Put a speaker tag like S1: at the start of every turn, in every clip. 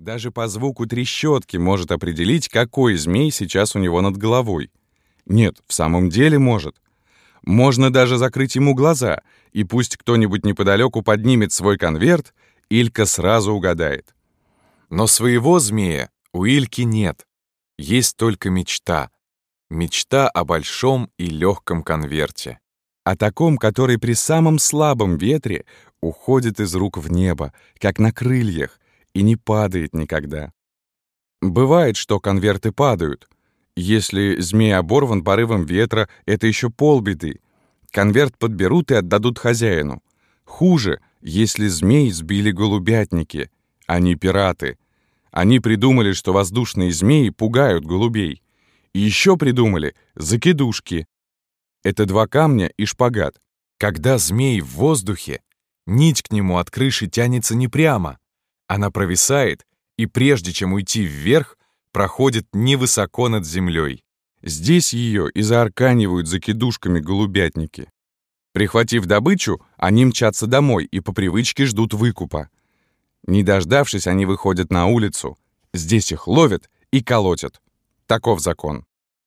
S1: Даже по звуку трещотки может определить, какой змей сейчас у него над головой. Нет, в самом деле может. Можно даже закрыть ему глаза, и пусть кто-нибудь неподалеку поднимет свой конверт, Илька сразу угадает. Но своего змея у Ильки нет. Есть только мечта. Мечта о большом и легком конверте. О таком, который при самом слабом ветре уходит из рук в небо, как на крыльях, и не падает никогда. Бывает, что конверты падают. Если змей оборван порывом ветра, это еще полбеды. Конверт подберут и отдадут хозяину. Хуже, если змей сбили голубятники. Они пираты. Они придумали, что воздушные змеи пугают голубей. И еще придумали закидушки. Это 2 камня и шпагат. Когда змей в воздухе, нить к нему от крыши тянется не прямо. Она провисает, и прежде чем уйти вверх, проходит невысоко над землей. Здесь ее и заарканивают закидушками голубятники. Прихватив добычу, они мчатся домой и по привычке ждут выкупа. Не дождавшись, они выходят на улицу. Здесь их ловят и колотят. Таков закон.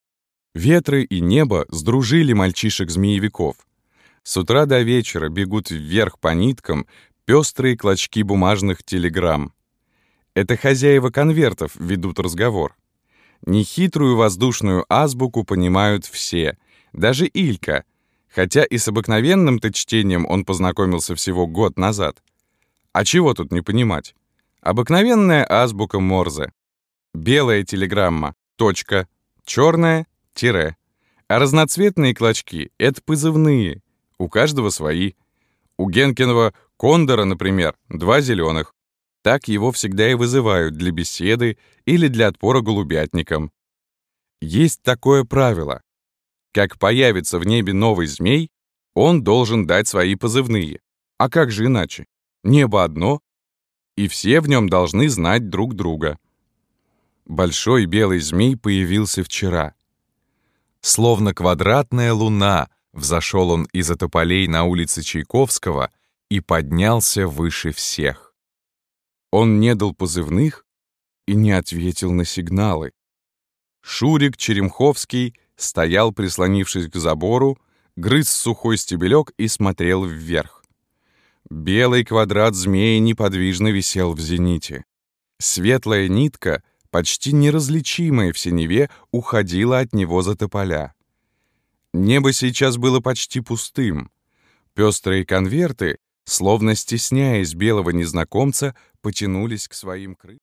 S1: Ветры и небо сдружили мальчишек-змеевиков. С утра до вечера бегут вверх по ниткам пестрые клочки бумажных телеграмм. Это хозяева конвертов ведут разговор. Нехитрую воздушную азбуку понимают все, даже Илька, хотя и с обыкновенным-то чтением он познакомился всего год назад. А чего тут не понимать? Обыкновенная азбука Морзе. Белая телеграмма — точка, черная — тире. А разноцветные клочки — это позывные, у каждого свои. У Генкиного кондора, например, 2 зеленых. Так его всегда и вызывают для беседы или для отпора голубятникам. Есть такое правило. Как появится в небе новый змей, он должен дать свои позывные. А как же иначе? Небо одно, и все в нем должны знать друг друга. Большой белый змей появился вчера. Словно квадратная луна взошел он из-за тополей на улице Чайковского и поднялся выше всех. Он не дал позывных и не ответил на сигналы. Шурик Черемховский стоял, прислонившись к забору, грыз сухой стебелек и смотрел вверх. Белый квадрат змеи неподвижно висел в зените. Светлая нитка, почти неразличимая в синеве, уходила от него за тополя. Небо сейчас было почти пустым. Пестрые конверты, словно стесняясь белого незнакомца, потянулись к своим крыльям.